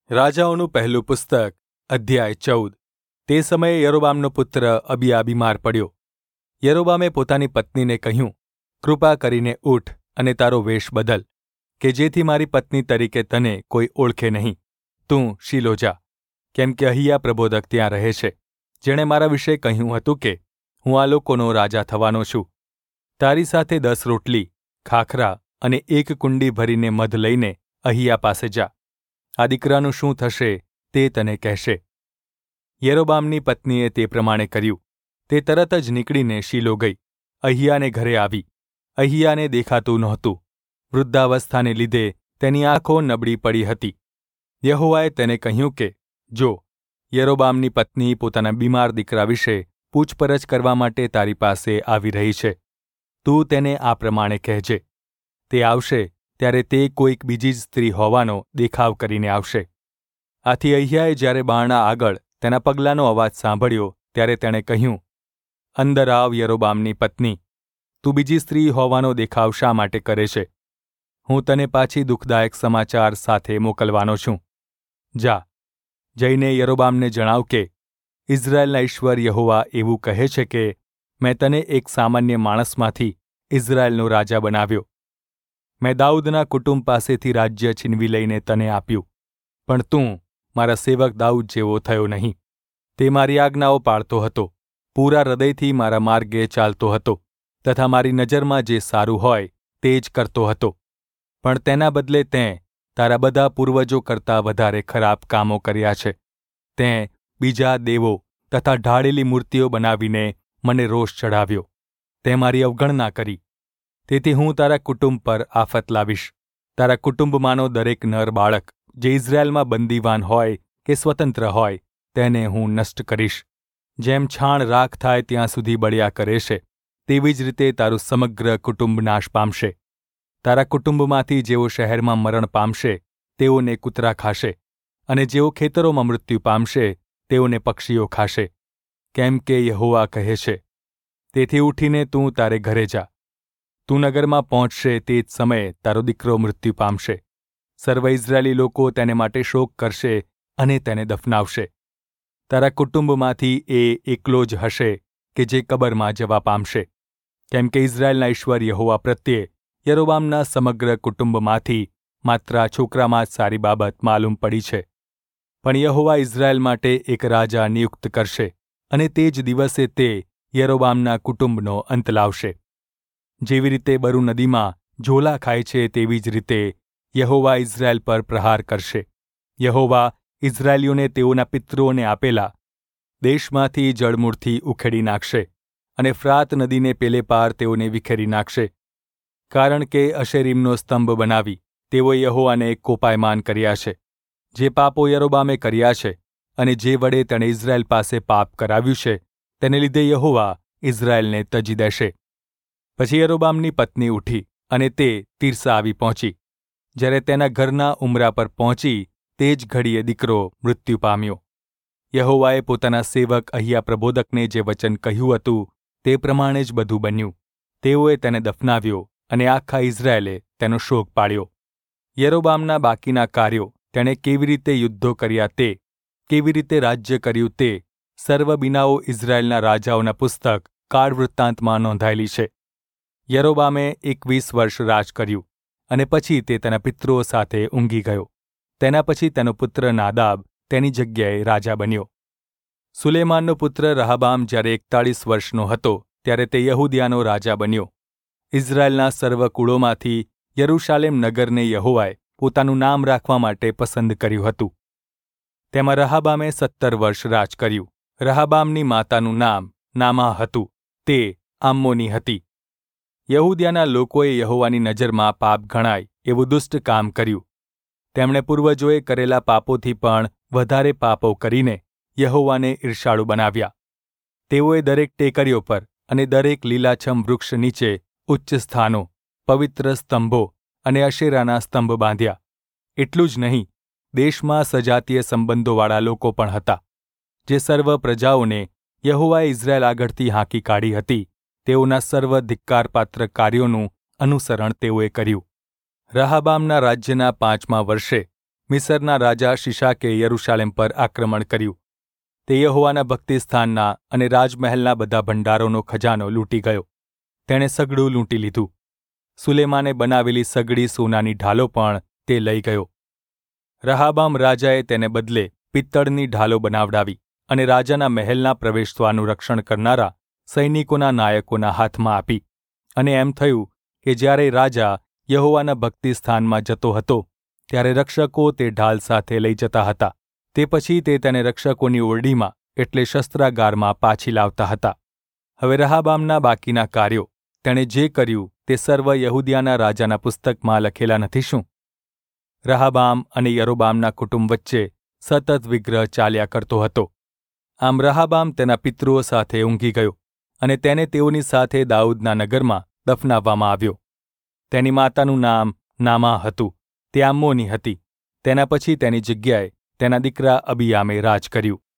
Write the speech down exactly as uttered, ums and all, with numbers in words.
રાજાઓનું પહેલું પુસ્તક અધ્યાય ચૌદ. તે સમયે યરોબામનો પુત્ર અબિયા બીમાર પડ્યો. યરોબામે પોતાની પત્નીને કહ્યું, કૃપા કરીને ઊઠ અને તારો વેશ બદલ, કે જેથી મારી પત્ની તરીકે તને કોઈ ઓળખે નહીં. તું શીલો જા, કેમ કે અહિયા પ્રબોધક ત્યાં રહે છે, જેણે મારા વિશે કહ્યું હતું કે હું આ લોકોનો રાજા થવાનો છું. તારી સાથે દસ રોટલી, ખાખરા અને એક કુંડી ભરીને મધ લઈને અહિયા પાસે જા. આ દીકરાનું શું થશે તે તને કહેશે. યરોબામની પત્નીએ તે પ્રમાણે કર્યું. તે તરત જ નીકળીને શીલો ગઈ. અહિયાને ઘરે આવી. અહિયાને દેખાતું નહોતું. વૃદ્ધાવસ્થાને લીધે તેની આંખો નબળી પડી હતી. યહોવાએ તેને કહ્યું કે, જો, યરોબામની પત્ની પોતાના બીમાર દીકરા વિશે પૂછપરછ કરવા માટે તારી પાસે આવી રહી છે. તું તેને આ પ્રમાણે કહેજે. તે આવશે ત્યારે તે કોઈક બીજી જ સ્ત્રી હોવાનો દેખાવ કરીને આવશે. આથી અહિયાએ જ્યારે બારણા આગળ તેના પગલાંનો અવાજ સાંભળ્યો ત્યારે તેણે કહ્યું, અંદર આવ યરોબામની પત્ની, તું બીજી સ્ત્રી હોવાનો દેખાવ શા માટે કરે છે? હું તને પાછી દુઃખદાયક સમાચાર સાથે મોકલવાનો છું. જા, જઈને યરોબામને જણાવ કે ઇઝરાયેલના ઈશ્વર યહોવા એવું કહે છે કે મેં તને એક સામાન્ય માણસમાંથી ઇઝરાયેલનો રાજા બનાવ્યો. મેં દાઉદના કુટુંબ પાસેથી રાજ્ય છીનવી લઈને તને આપ્યું, પણ તું મારા સેવક દાઉદ જેવો થયો નહીં. તે મારી આજ્ઞાઓ પાળતો હતો, પૂરા હૃદયથી મારા માર્ગે ચાલતો હતો, તથા મારી નજરમાં જે સારું હોય તે જ કરતો હતો. પણ તેના બદલે તેં તારા બધા પૂર્વજો કરતાં વધારે ખરાબ કામો કર્યા છે. તેં બીજા દેવો તથા ઢાળેલી મૂર્તિઓ બનાવીને મને રોષ ચઢાવ્યો. તેં મારી અવગણના કરી. તેથી હું તારા કુટુંબ પર આફત લાવીશ. તારા કુટુંબમાંનો દરેક નર બાળક જે ઇઝરાયેલમાં બંદીવાન હોય કે સ્વતંત્ર હોય તેને હું નષ્ટ કરીશ. જેમ છાણ રાખ થાય ત્યાં સુધી બળ્યા કરે છે, તેવી જ રીતે તારું સમગ્ર કુટુંબ નાશ પામશે. તારા કુટુંબમાંથી જેઓ શહેરમાં મરણ પામશે તેઓને કૂતરા ખાશે, અને જેઓ ખેતરોમાં મૃત્યુ પામશે તેઓને પક્ષીઓ ખાશે. કેમ કે યહોવા કહે છે, તેથી ઉઠીને તું તારે ઘરે જા. તું નગરમાં પહોંચશે તે જ સમયે તારો દીકરો મૃત્યુ પામશે. સર્વ ઇઝરાયેલી લોકો તેને માટે શોક કરશે અને તેને દફનાવશે. તારા કુટુંબમાંથી એ એકલો જ હશે કે જે કબરમાં જવા પામશે. કેમ કે ઇઝરાયેલના ઈશ્વર યહોવા પ્રત્યે યરોબામના સમગ્ર કુટુંબમાંથી માત્ર આ છોકરામાં જ સારી બાબત માલુમ પડી છે. પણ યહોવા ઇઝરાયેલ માટે એક રાજા નિયુક્ત કરશે, અને તે જ દિવસે તે યરોબામના કુટુંબનો અંત લાવશે. જેવી રીતે બરુ નદીમાં ઝોલા ખાય છે તેવી જ રીતે યહોવા ઇઝરાયેલ પર પ્રહાર કરશે. યહોવા ઇઝરાયેલીઓને તેઓના પિતૃઓને આપેલા દેશમાંથી જળમૂળથી ઉખેડી નાખશે, અને ફ્રાત નદીને પેલે પાર તેઓને વિખેરી નાખશે. કારણ કે અશેરીમનો સ્તંભ બનાવી તેઓએ યહોવાને કોપાયમાન કર્યા છે. જે પાપો યરોબામે કર્યા છે અને જે વડે તેણે ઇઝરાયેલ પાસે પાપ કરાવ્યું છે તેને લીધે યહોવા ઇઝરાયેલને તજી દેશે. પછી યરોબામની પત્ની ઉઠી અને તે તીર્સા આવી પહોંચી. જ્યારે તેના ઘરના ઉંબરા પર પહોંચી તે જ ઘડીએ દીકરો મૃત્યુ પામ્યો. યહોવાએ પોતાના સેવક અહિયા પ્રબોધકને જે વચન કહ્યું હતું તે પ્રમાણે જ બધું બન્યું. તેઓએ તેને દફનાવ્યો અને આખા ઇઝરાયેલે તેનો શોક પાડ્યો. યરોબામના બાકીના કાર્યો, તેણે કેવી રીતે યુદ્ધો કર્યા તે, કેવી રીતે રાજ્ય કર્યું તે, સર્વ બીનાઓ ઇઝરાયેલના રાજાઓના પુસ્તક કાળ વૃત્તાંતમાં નોંધાયેલી છે. યરોબામે એકવીસ વર્ષ રાજ કર્યું, અને પછી તે તેના પિતૃઓ સાથે ઊંઘી ગયો. તેના પછી તેનો પુત્ર નાદાબ તેની જગ્યાએ રાજા બન્યો. સુલેમાનનો પુત્ર રહબામ જ્યારે એકતાળીસ વર્ષનો હતો ત્યારે તે યહૂદિયાનો રાજા બન્યો. ઇઝરાયેલના સર્વ કુળોમાંથી યરૂશાલેમ નગરને યહોવાએ પોતાનું નામ રાખવા માટે પસંદ કર્યું હતું. તેમાં રહબામે સત્તર વર્ષ રાજ કર્યું. રહબામની માતાનું નામ નામા હતું. તે આમ્મોની હતી. યહૂદિયાના લોકોએ યહોવાની નજરમાં પાપ ગણાય એવું દુષ્ટ કામ કર્યું. તેમણે પૂર્વજોએ કરેલા પાપોથી પણ વધારે પાપો કરીને યહોવાને ઈર્ષાળુ બનાવ્યા. તેઓએ દરેક ટેકરીઓ પર અને દરેક લીલાછમ વૃક્ષ નીચે ઉચ્ચ સ્થાનો, પવિત્ર સ્તંભો અને અશેરાના સ્તંભ બાંધ્યા. એટલું જ નહીં, દેશમાં સજાતીય સંબંધોવાળા લોકો પણ હતા. જે સર્વ પ્રજાઓને યહોવાએ ઇઝરાયેલ આગળથી હાંકી કાઢી હતી તેઓના સર્વ ધિક્કારપાત્ર કાર્યોનું અનુસરણ તેઓએ કર્યું. રહબામના રાજ્યના પાંચમા વર્ષે મિસરના રાજા શિશાકે યરૂશાલેમ પર આક્રમણ કર્યું. તે યહોવાના ભક્તિસ્થાનના અને રાજમહેલના બધા ભંડારોનો ખજાનો લૂંટી ગયો. તેણે સઘળું લૂંટી લીધું. સુલેમાને બનાવેલી સઘળી સોનાની ઢાલો પણ તે લઈ ગયો. રહાબામ રાજાએ તેને બદલે પિત્તળની ઢાલો બનાવડાવી અને રાજાના મહેલના પ્રવેશદ્વારનું રક્ષણ કરનારા સૈનિકોના નાયકોના હાથમાં આપી. અને એમ થયું કે જ્યારે રાજા યહોવાના ભક્તિસ્થાનમાં જતો હતો ત્યારે રક્ષકો તે ઢાલ સાથે લઈ જતા હતા. તે પછી તે તેને રક્ષકોની ઓરડીમાં એટલે શસ્ત્રાગારમાં પાછી લાવતા હતા. હવે રહાબામના બાકીના કાર્યો તેણે જે કર્યું તે સર્વ યહૂદિયાના રાજાના પુસ્તકમાં લખેલા નથી શું? રહાબામ અને યરોબામના કુટુંબ વચ્ચે સતત વિગ્રહ ચાલ્યા કરતો હતો. આમ રહાબામ તેના પિતૃઓ સાથે ઊંઘી ગયો અને તેને તેઓની સાથે દાઉદના નગરમાં દફનાવવામાં આવ્યો. તેની માતાનું નામ નામા હતું. તે આમ્મોની હતી. તેના પછી તેની જગ્યાએ તેના દીકરા અબિયામે રાજ કર્યું.